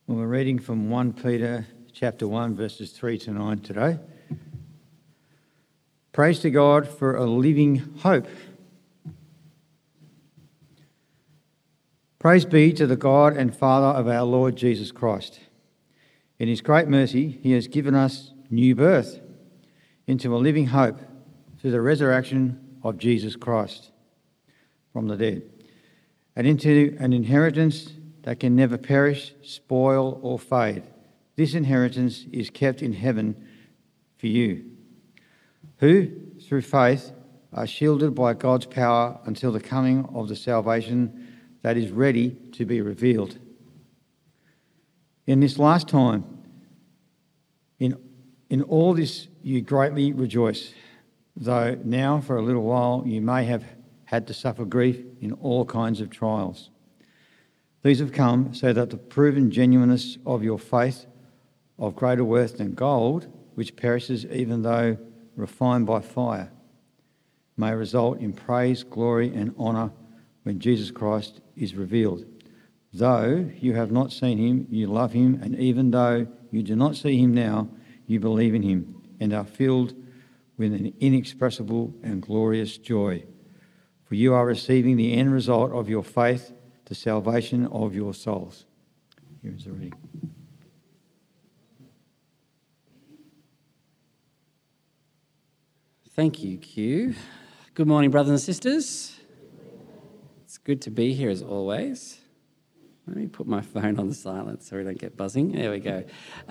Well, we're reading from 1 Peter chapter 1, verses 3 to 9 today. Praise to God for a living hope. Praise be to the God and Father of our Lord Jesus Christ. In his great mercy, he has given us new birth into a living hope through the resurrection of Jesus Christ from the dead, and into an inheritance that can never perish, spoil, or fade. This inheritance is kept in heaven for you, who, through faith, are shielded by God's power until the coming of the salvation that is ready to be revealed. In this last time, in all this you greatly rejoice, though now for a little while you may have had to suffer grief in all kinds of trials. These have come so that the proven genuineness of your faith, of greater worth than gold, which perishes even though refined by fire, may result in praise, glory and honour when Jesus Christ is revealed. Though you have not seen him, you love him, and even though you do not see him now, you believe in him and are filled with an inexpressible and glorious joy. For you are receiving the end result of your faith, the salvation of your souls. Here is the reading. Thank you, Q. Good morning, brothers and sisters. It's good to be here as always. Let me put my phone on silent so we don't get buzzing. There we go.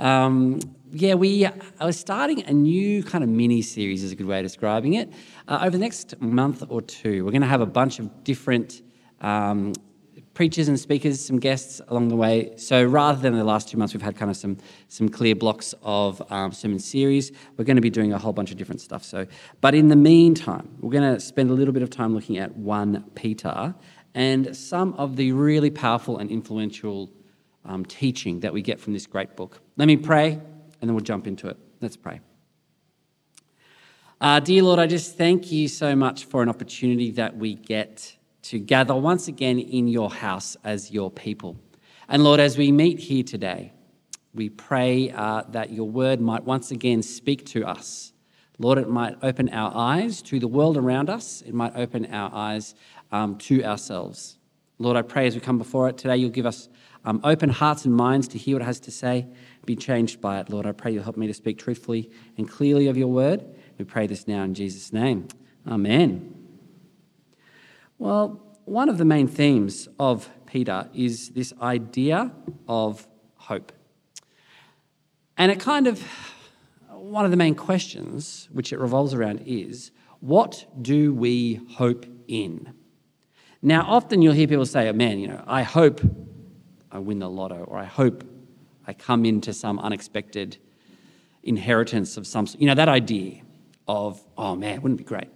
I was starting a new kind of mini-series is a good way of describing it. Over the next month or two, we're going to have a bunch of different preachers and speakers, some guests along the way. So rather than the last 2 months, we've had kind of some clear blocks of sermon series. We're going to be doing a whole bunch of different stuff. But in the meantime, we're going to spend a little bit of time looking at 1 Peter and some of the really powerful and influential teaching that we get from this great book. Let me pray, and then we'll jump into it. Let's pray. Dear Lord, I just thank you so much for an opportunity that we get to gather once again in your house as your people. And Lord, as we meet here today, we pray that your word might once again speak to us. Lord, it might open our eyes to the world around us. It might open our eyes to ourselves. Lord, I pray as we come before it today, you'll give us open hearts and minds to hear what it has to say, be changed by it. Lord, I pray you'll help me to speak truthfully and clearly of your word. We pray this now in Jesus' name. Amen. Well, one of the main themes of Peter is this idea of hope. And one of the main questions which it revolves around is, what do we hope in? Now, often you'll hear people say, I hope I win the lotto, or I hope I come into some unexpected inheritance of some, that idea of, wouldn't it be great?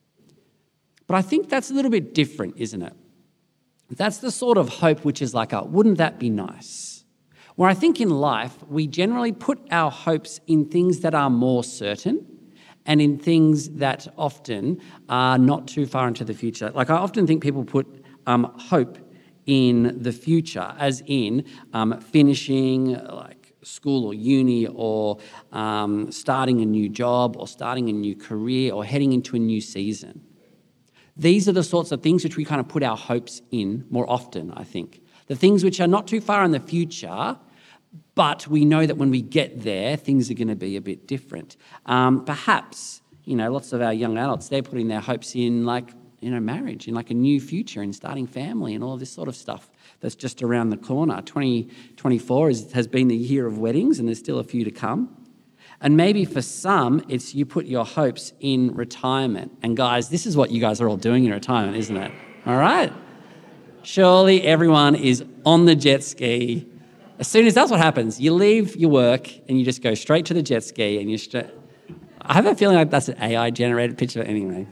But I think that's a little bit different, isn't it? That's the sort of hope which is like, wouldn't that be nice? Where I think in life, we generally put our hopes in things that are more certain and in things that often are not too far into the future. Like I often think people put hope in the future, as in finishing like school or uni, or starting a new job, or starting a new career, or heading into a new season. These are the sorts of things which we kind of put our hopes in more often, I think. The things which are not too far in the future, but we know that when we get there, things are going to be a bit different. Perhaps, lots of our young adults, they're putting their hopes in marriage, in like a new future, in starting family and all this sort of stuff that's just around the corner. 2024 has been the year of weddings, and there's still a few to come. And maybe for some, it's you put your hopes in retirement. And guys, this is what you guys are all doing in retirement, isn't it? All right? Surely everyone is on the jet ski. As soon as that's what happens, you leave your work and you just go straight to the jet ski, and I have a feeling like that's an AI-generated picture anyway.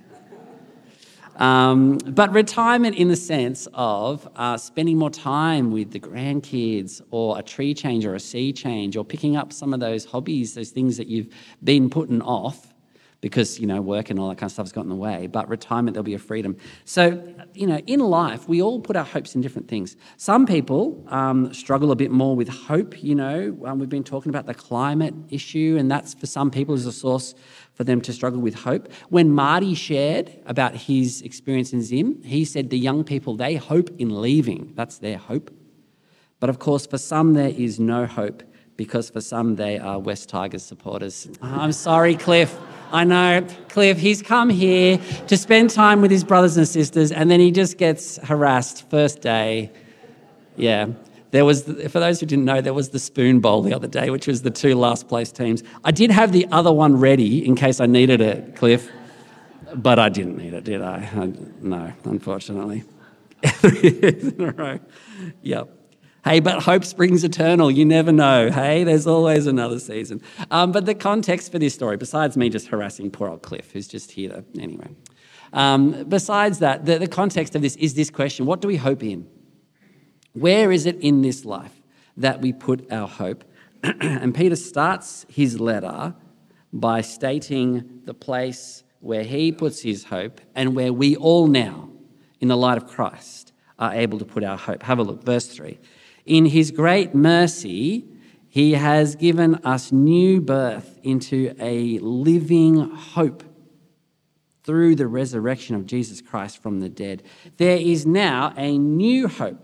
But retirement in the sense of spending more time with the grandkids, or a tree change or a sea change, or picking up some of those hobbies, those things that you've been putting off. because, work and all that kind of stuff has gotten in the way. But retirement, there'll be a freedom. So, in life, we all put our hopes in different things. Some people struggle a bit more with hope. We've been talking about the climate issue, and that's for some people is a source for them to struggle with hope. When Marty shared about his experience in Zim, he said the young people, they hope in leaving. That's their hope. But of course, for some, there is no hope, because for some, they are West Tigers supporters. I'm sorry, Cliff. I know, Cliff, he's come here to spend time with his brothers and sisters, and then he just gets harassed first day. Yeah. For those who didn't know, there was the Spoon Bowl the other day, which was the 2 last place teams. I did have the other one ready in case I needed it, Cliff, but I didn't need it, did I? No, unfortunately. 3 years in a row. Yep. Hey, but hope springs eternal. You never know. Hey, there's always another season. But the context for this story, besides me just harassing poor old Cliff, who's just here anyway. Besides that, the context of this is this question: what do we hope in? Where is it in this life that we put our hope? And Peter starts his letter by stating the place where he puts his hope and where we all now, in the light of Christ, are able to put our hope. Have a look, verse 3. In his great mercy, he has given us new birth into a living hope through the resurrection of Jesus Christ from the dead. There is now a new hope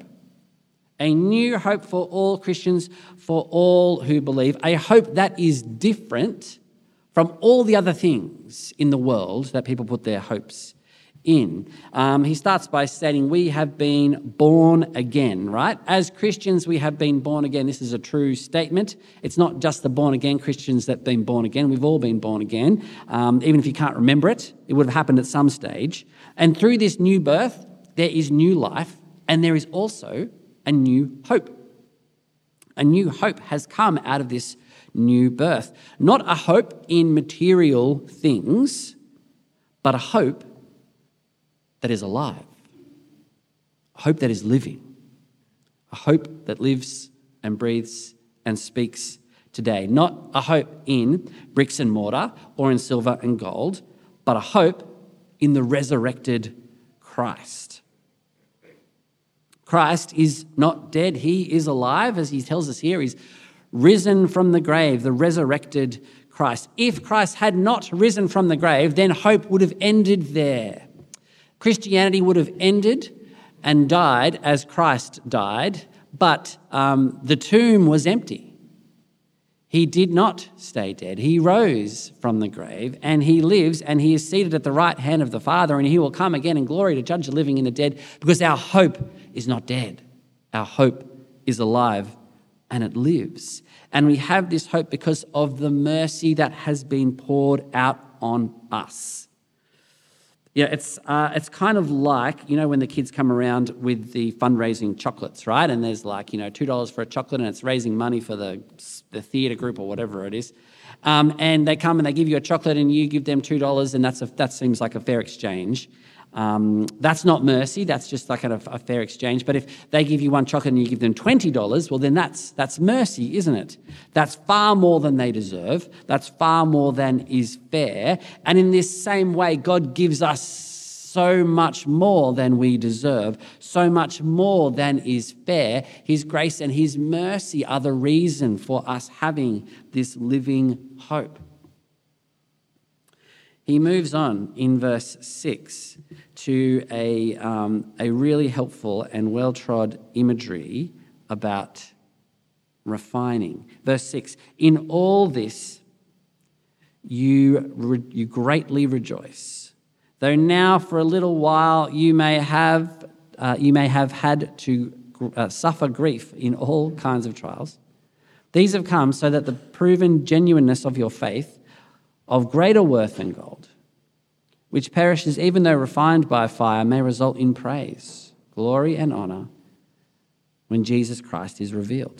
for all Christians, for all who believe, a hope that is different from all the other things in the world that people put their hopes in. He starts by stating we have been born again, right? As Christians, we have been born again. This is a true statement. It's not just the born-again Christians that have been born again. We've all been born again. Even if you can't remember it, it would have happened at some stage. And through this new birth, there is new life, and there is also a new hope. A new hope has come out of this new birth. Not a hope in material things, but a hope that is alive, a hope that is living, a hope that lives and breathes and speaks today. Not a hope in bricks and mortar or in silver and gold, but a hope in the resurrected Christ. Christ is not dead. He is alive, as he tells us here. He's risen from the grave, the resurrected Christ. If Christ had not risen from the grave, then hope would have ended there. Christianity would have ended and died as Christ died, but the tomb was empty. He did not stay dead. He rose from the grave, and he lives, and he is seated at the right hand of the Father, and he will come again in glory to judge the living and the dead, because our hope is not dead. Our hope is alive, and it lives. And we have this hope because of the mercy that has been poured out on us. Yeah, it's kind of like, when the kids come around with the fundraising chocolates, right? And there's like, $2 for a chocolate, and it's raising money for the theatre group or whatever it is. And they come and they give you a chocolate and you give them $2, and that seems like a fair exchange. That's not mercy. That's just like a fair exchange. But if they give you one chocolate and you give them $20, well, then that's mercy, isn't it? That's far more than they deserve. That's far more than is fair. And in this same way, God gives us so much more than we deserve, so much more than is fair. His grace and his mercy are the reason for us having this living hope. He moves on in verse 6 to a really helpful and well-trod imagery about refining. Verse 6, in all this you greatly rejoice, though now for a little while you may have had to suffer grief in all kinds of trials. These have come so that the proven genuineness of your faith, of greater worth than gold, which perishes even though refined by fire, may result in praise, glory, and honor when Jesus Christ is revealed.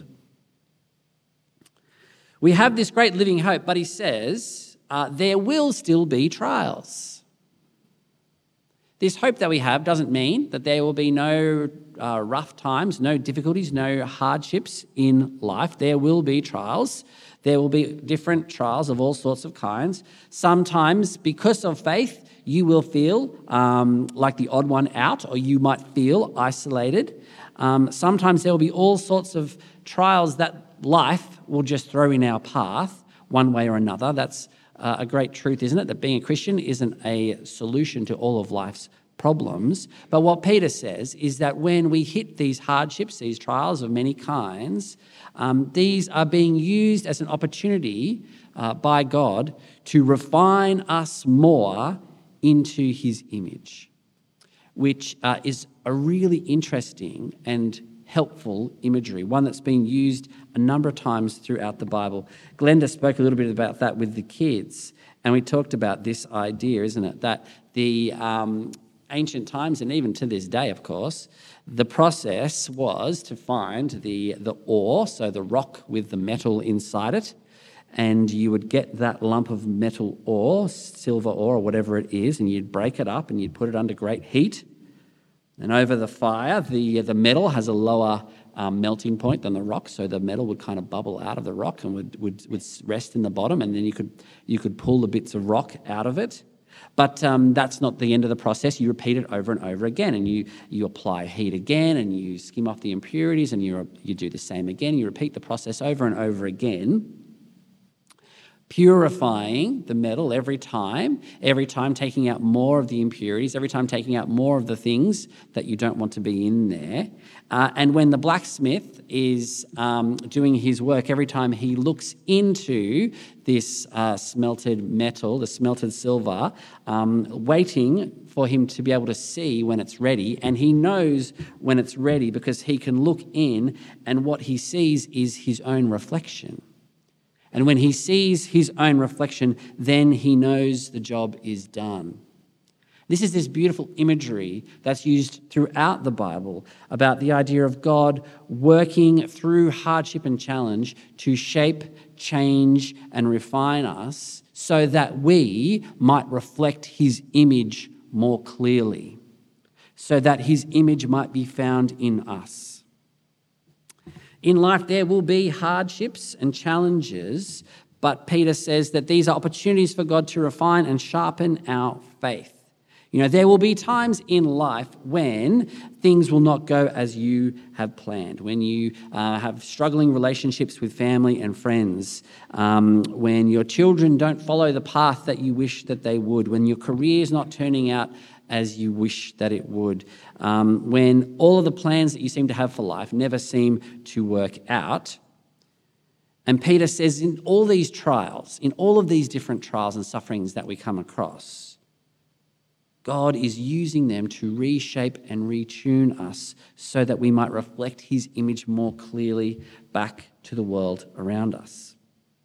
We have this great living hope, but he says there will still be trials. This hope that we have doesn't mean that there will be no rough times, no difficulties, no hardships in life. There will be trials. There will be different trials of all sorts of kinds. Sometimes, because of faith, you will feel like the odd one out, or you might feel isolated. Sometimes there will be all sorts of trials that life will just throw in our path one way or another. That's a great truth, isn't it? That being a Christian isn't a solution to all of life's problems. But what Peter says is that when we hit these hardships, these trials of many kinds, these are being used as an opportunity by God to refine us more into his image, which is a really interesting and helpful imagery, one that's been used a number of times throughout the Bible. Glenda spoke a little bit about that with the kids, and we talked about this idea, isn't it, that the ancient times, and even to this day, of course, the process was to find the ore, so the rock with the metal inside it, and you would get that lump of metal ore, silver ore or whatever it is, and you'd break it up and you'd put it under great heat. And over the fire, the metal has a lower melting point than the rock, so the metal would kind of bubble out of the rock and would rest in the bottom, and then you could pull the bits of rock out of it. But that's not the end of the process. You repeat it over and over again, and you apply heat again, and you skim off the impurities, and you do the same again. You repeat the process over and over again, purifying the metal every time taking out more of the impurities, every time taking out more of the things that you don't want to be in there. And when the blacksmith is doing his work, every time he looks into this smelted metal, the smelted silver, waiting for him to be able to see when it's ready, and he knows when it's ready because he can look in, and what he sees is his own reflection. And when he sees his own reflection, then he knows the job is done. This is this beautiful imagery that's used throughout the Bible about the idea of God working through hardship and challenge to shape, change, and refine us so that we might reflect his image more clearly, so that his image might be found in us. In life, there will be hardships and challenges, but Peter says that these are opportunities for God to refine and sharpen our faith. You know, there will be times in life when things will not go as you have planned, when you have struggling relationships with family and friends, when your children don't follow the path that you wish that they would, when your career is not turning out as you wish that it would, when all of the plans that you seem to have for life never seem to work out. And Peter says in all these trials, in all of these different trials and sufferings that we come across, God is using them to reshape and retune us so that we might reflect his image more clearly back to the world around us.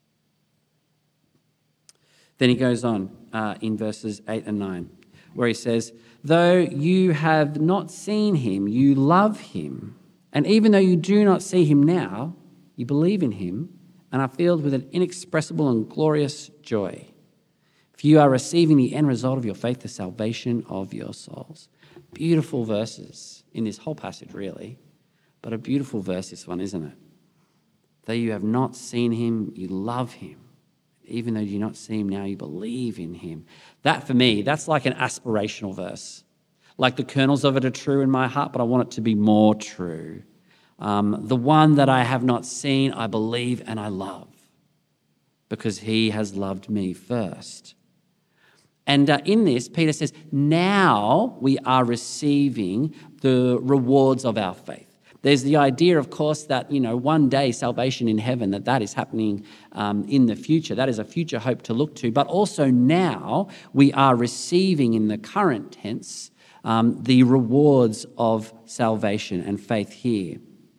Then he goes on in verses 8 and 9. Where he says, though you have not seen him, you love him. And even though you do not see him now, you believe in him and are filled with an inexpressible and glorious joy. For you are receiving the end result of your faith, the salvation of your souls. Beautiful verses in this whole passage, really. But a beautiful verse, this one, isn't it? Though you have not seen him, you love him. Even though you do not see him now, you believe in him. That, for me, that's like an aspirational verse. Like the kernels of it are true in my heart, but I want it to be more true. The one that I have not seen, I believe and I love because he has loved me first. And in this, Peter says, now we are receiving the rewards of our faith. There's the idea, of course, that, one day salvation in heaven, that is happening in the future. That is a future hope to look to. But also now we are receiving in the current tense the rewards of salvation and faith here.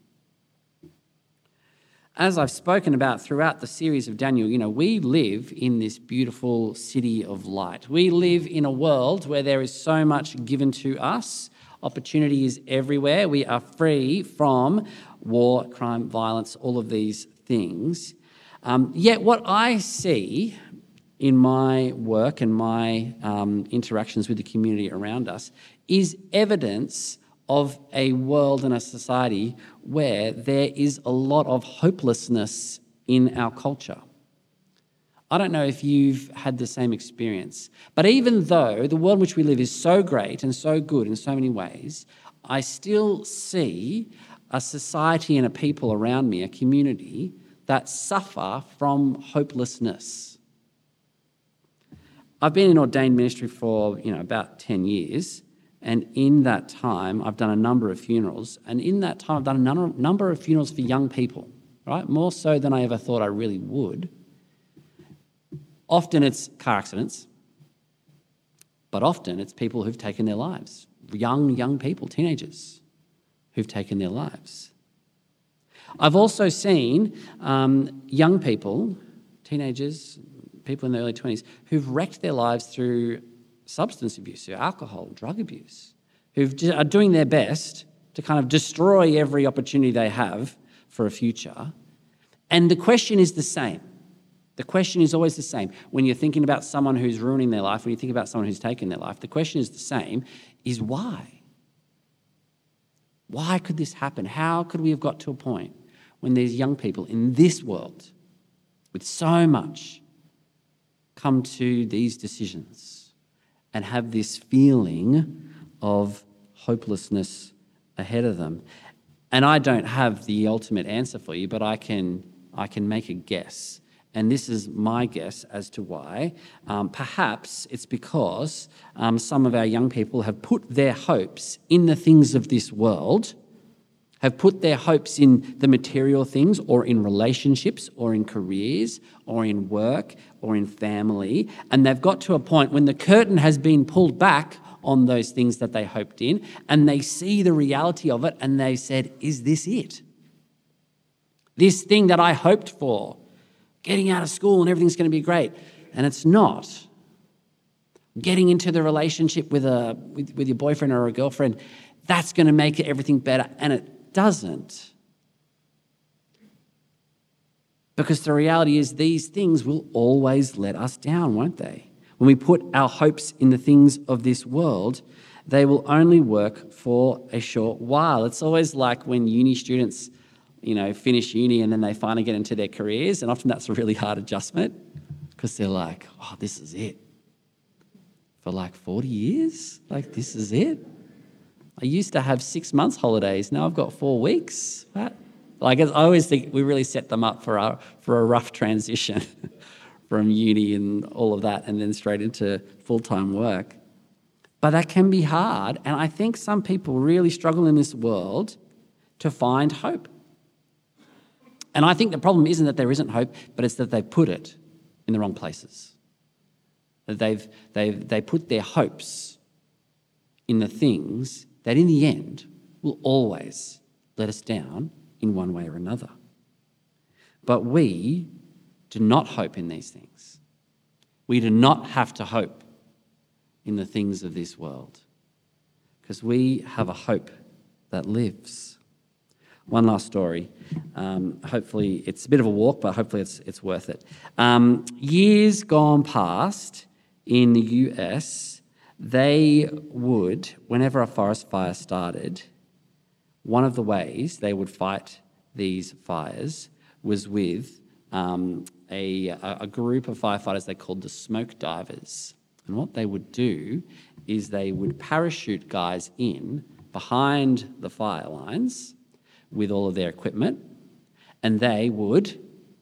As I've spoken about throughout the series of Daniel, we live in this beautiful city of light. We live in a world where there is so much given to us. Opportunity is everywhere. We are free from war, crime, violence, all of these things. Yet what I see in my work and my interactions with the community around us is evidence of a world and a society where there is a lot of hopelessness in our culture. I don't know if you've had the same experience, but even though the world in which we live is so great and so good in so many ways, I still see a society and a people around me, a community, that suffer from hopelessness. I've been in ordained ministry for about 10 years, and in that time I've done a number of funerals, and in that time I've done a number of funerals for young people, right? More so than I ever thought I really would. Often it's car accidents, but often it's people who've taken their lives. Young people, teenagers, who've taken their lives. I've also seen young people, teenagers, people in their early 20s, who've wrecked their lives through substance abuse, through alcohol, drug abuse, who are doing their best to kind of destroy every opportunity they have for a future. And the question is the same. The question is always the same. When you're thinking about someone who's ruining their life, when you think about someone who's taken their life, the question is the same, is why? Why could this happen? How could we have got to a point when these young people in this world, with so much, come to these decisions and have this feeling of hopelessness ahead of them? And I don't have the ultimate answer for you, but I can make a guess. And this is my guess as to why. Perhaps it's because some of our young people have put their hopes in the things of this world, have put their hopes in the material things or in relationships or in careers or in work or in family. And they've got to a point when the curtain has been pulled back on those things that they hoped in, and they see the reality of it and they said, is this it? This thing that I hoped for, getting out of school and everything's going to be great. And it's not. Getting into the relationship with your boyfriend or a girlfriend, that's going to make everything better. And it doesn't. Because the reality is these things will always let us down, won't they? When we put our hopes in the things of this world, they will only work for a short while. It's always like when uni students finish uni and then they finally get into their careers, and often that's a really hard adjustment because they're like, oh, this is it. For like 40 years? Like, this is it? I used to have 6 months holidays. Now I've got 4 weeks. What? Like, I always think we really set them up for a rough transition from uni and all of that and then straight into full-time work. But that can be hard, and I think some people really struggle in this world to find hope. And I think the problem isn't that there isn't hope, but it's that they've put it in the wrong places. That they put their hopes in the things that in the end will always let us down in one way or another. But we do not hope in these things. We do not have to hope in the things of this world because we have a hope that lives. One last story. Hopefully it's a bit of a walk, but hopefully it's worth it. Years gone past in the US, they would, whenever a forest fire started, one of the ways they would fight these fires was with a group of firefighters they called the smoke divers. And what they would do is they would parachute guys in behind the fire lines with all of their equipment, and they would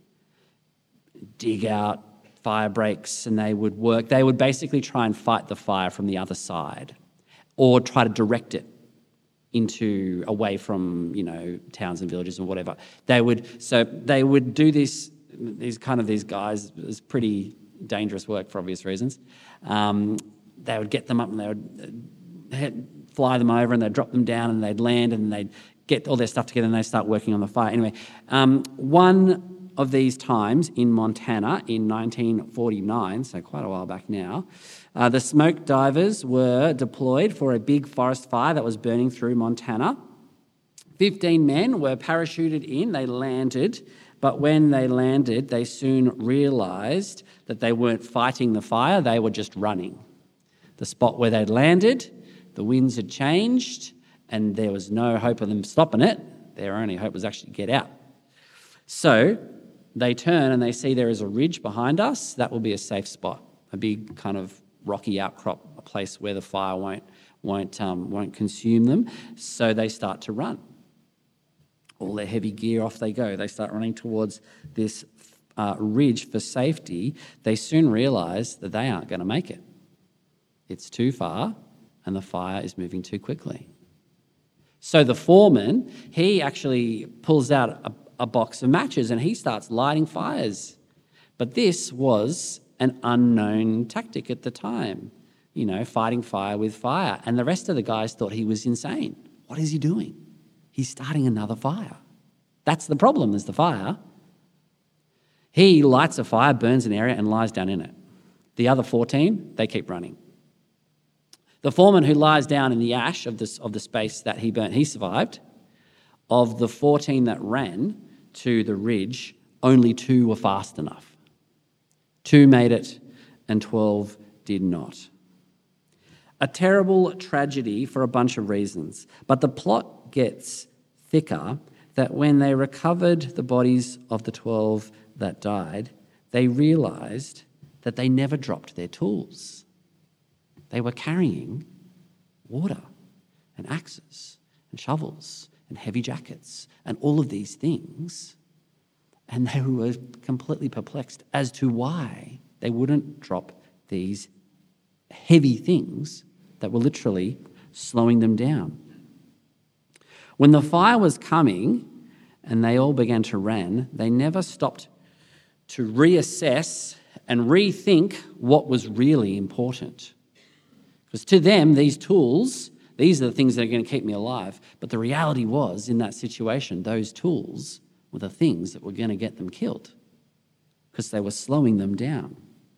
dig out fire breaks and they would basically try and fight the fire from the other side or try to direct it away from, towns and villages and whatever. They would do these guys, it was pretty dangerous work for obvious reasons. They would get them up and they would fly them over and they'd drop them down and they'd land and they'd get all their stuff together and they start working on the fire. Anyway, one of these times in Montana in 1949, so quite a while back now, the smoke divers were deployed for a big forest fire that was burning through Montana. 15 men were parachuted in, they landed, but when they landed, they soon realised that they weren't fighting the fire, they were just running. The spot where they'd landed, the winds had changed, and there was no hope of them stopping it. Their only hope was actually to get out. So they turn and they see there is a ridge behind us. That will be a safe spot, a big kind of rocky outcrop, a place where the fire won't consume them. So they start to run. All their heavy gear, off they go. They start running towards this ridge for safety. They soon realise that they aren't going to make it. It's too far and the fire is moving too quickly. So the foreman, he actually pulls out a box of matches and he starts lighting fires. But this was an unknown tactic at the time, fighting fire with fire. And the rest of the guys thought he was insane. What is he doing? He's starting another fire. That's the problem, is the fire. He lights a fire, burns an area, and lies down in it. The other 14, they keep running. The foreman who lies down in the ash of the space that he burnt, he survived. Of the 14 that ran to the ridge, only 2 were fast enough. 2 made it and 12 did not. A terrible tragedy for a bunch of reasons, but the plot gets thicker that when they recovered the bodies of the 12 that died, they realised that they never dropped their tools. They were carrying water and axes and shovels and heavy jackets and all of these things, and they were completely perplexed as to why they wouldn't drop these heavy things that were literally slowing them down. When the fire was coming and they all began to run, they never stopped to reassess and rethink what was really important. Because to them, these tools, these are the things that are going to keep me alive. But the reality was, in that situation, those tools were the things that were going to get them killed because they were slowing them down.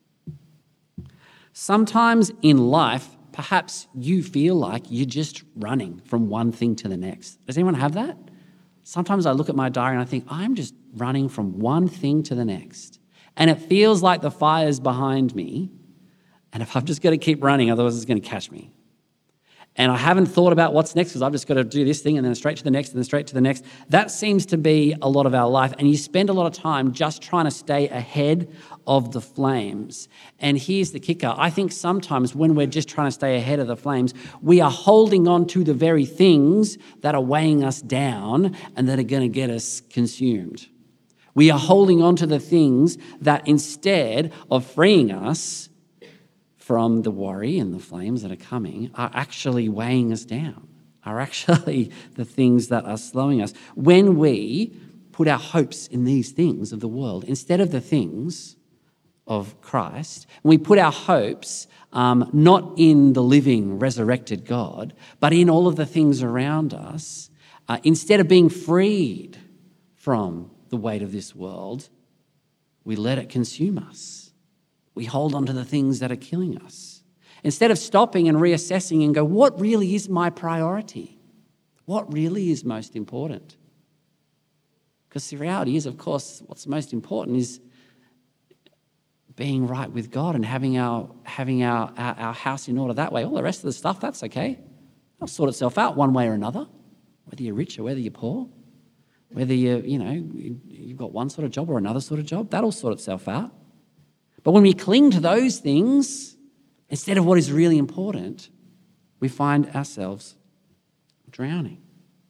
Sometimes in life, perhaps you feel like you're just running from one thing to the next. Does anyone have that? Sometimes I look at my diary and I think, I'm just running from one thing to the next. And it feels like the fire's behind me. And if I've just got to keep running, otherwise it's going to catch me. And I haven't thought about what's next because I've just got to do this thing and then straight to the next and then straight to the next. That seems to be a lot of our life. And you spend a lot of time just trying to stay ahead of the flames. And here's the kicker. I think sometimes when we're just trying to stay ahead of the flames, we are holding on to the very things that are weighing us down and that are going to get us consumed. We are holding on to the things that instead of freeing us from the worry and the flames that are coming are actually weighing us down, are actually the things that are slowing us. When we put our hopes in these things of the world instead of the things of Christ, when we put our hopes not in the living, resurrected God, but in all of the things around us, instead of being freed from the weight of this world, we let it consume us. We hold on to the things that are killing us. Instead of stopping and reassessing and go, what really is my priority? What really is most important? Because the reality is, of course, what's most important is being right with God and having our house in order that way. All the rest of the stuff, that's okay. It'll sort itself out one way or another, whether you're rich or whether you're poor, whether you've got one sort of job or another sort of job, that'll sort itself out. But when we cling to those things, instead of what is really important, we find ourselves drowning.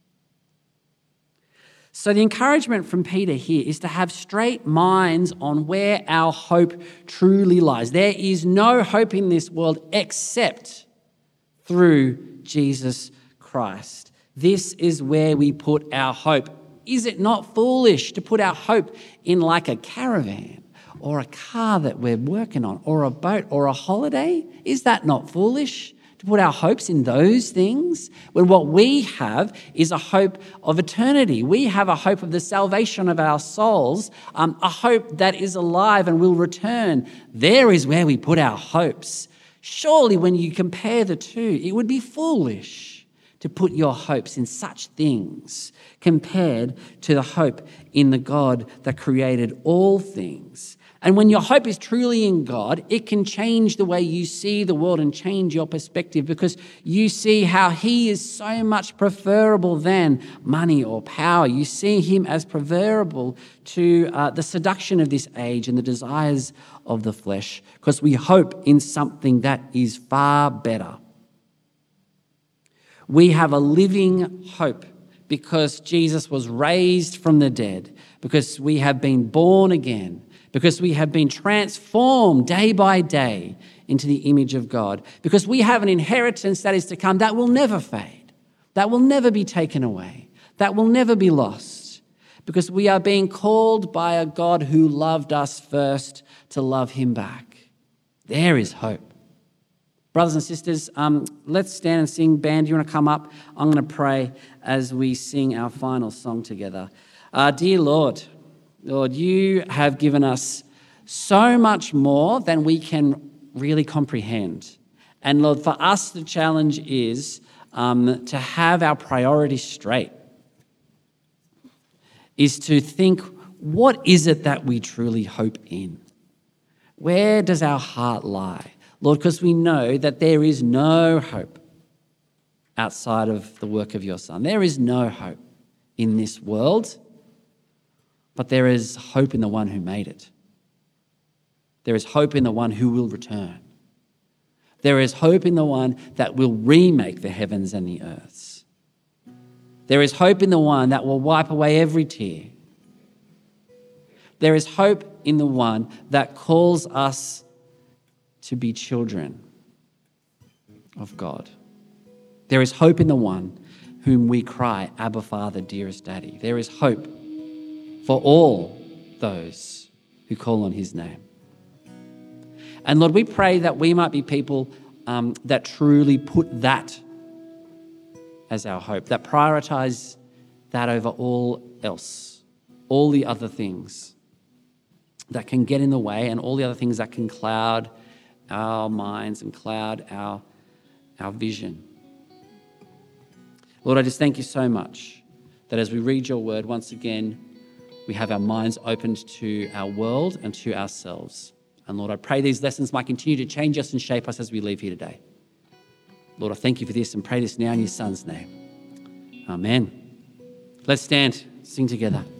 So the encouragement from Peter here is to have straight minds on where our hope truly lies. There is no hope in this world except through Jesus Christ. This is where we put our hope. Is it not foolish to put our hope in like a caravan or a car that we're working on or a boat or a holiday? Is that not foolish to put our hopes in those things when what we have is a hope of eternity? We have a hope of the salvation of our souls, a hope that is alive and will return. There is where we put our hopes. Surely when you compare the two, it would be foolish to put your hopes in such things compared to the hope in the God that created all things. And when your hope is truly in God, it can change the way you see the world and change your perspective, because you see how he is so much preferable than money or power. You see him as preferable to the seduction of this age and the desires of the flesh, because we hope in something that is far better. We have a living hope because Jesus was raised from the dead, because we have been born again, because we have been transformed day by day into the image of God, because we have an inheritance that is to come that will never fade, that will never be taken away, that will never be lost, because we are being called by a God who loved us first to love him back. There is hope. Brothers and sisters, let's stand and sing. Band, do you want to come up? I'm going to pray as we sing our final song together. Dear Lord, you have given us so much more than we can really comprehend. And Lord, for us, the challenge is to have our priorities straight, is to think, what is it that we truly hope in? Where does our heart lie? Lord, because we know that there is no hope outside of the work of your Son. There is no hope in this world, but there is hope in the one who made it. There is hope in the one who will return. There is hope in the one that will remake the heavens and the earths. There is hope in the one that will wipe away every tear. There is hope in the one that calls us to be children of God. There is hope in the one whom we cry, Abba, Father, dearest Daddy. There is hope for all those who call on his name. And Lord, we pray that we might be people that truly put that as our hope, that prioritize that over all else, all the other things that can get in the way and all the other things that can cloud our minds and cloud our vision. Lord, I just thank you so much that as we read your word, once again, we have our minds opened to our world and to ourselves. And Lord, I pray these lessons might continue to change us and shape us as we leave here today. Lord, I thank you for this and pray this now in your Son's name. Amen. Let's stand, sing together.